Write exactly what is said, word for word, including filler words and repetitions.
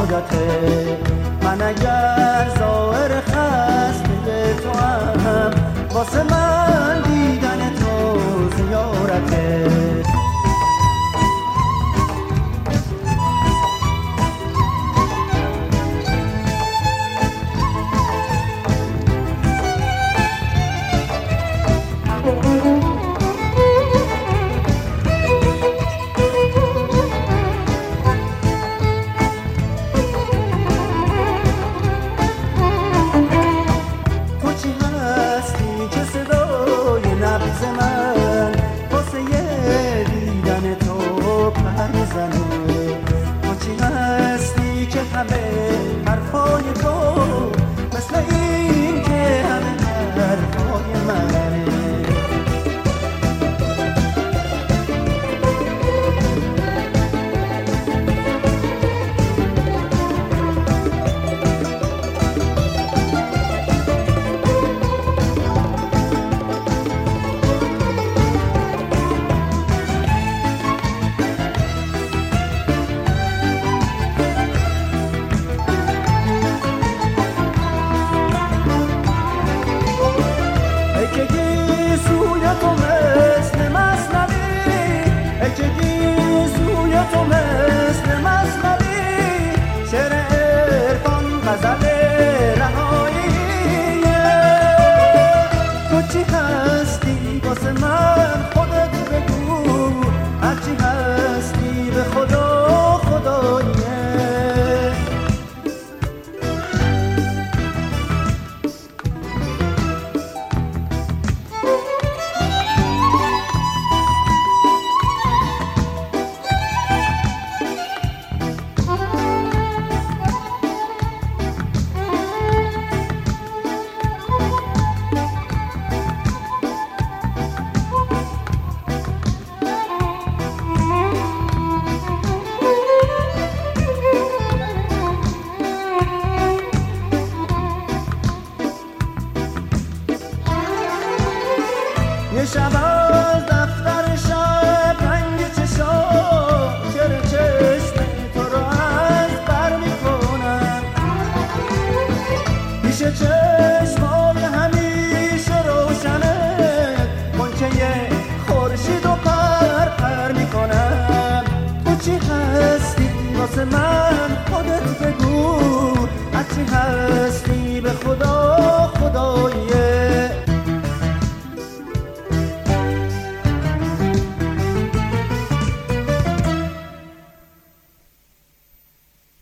حاجته. من اگر زائر خسته تو هم، واسه من دیدن تو زیارته. یه شب از دفتر شب رنگ چشم چر چشم تو رو از بر میکنم، پیش چشمای همیشه روشنه منکه خورشید و پر پر میکنم. تو چی هستی واسه من خودت بگو، از چی هستی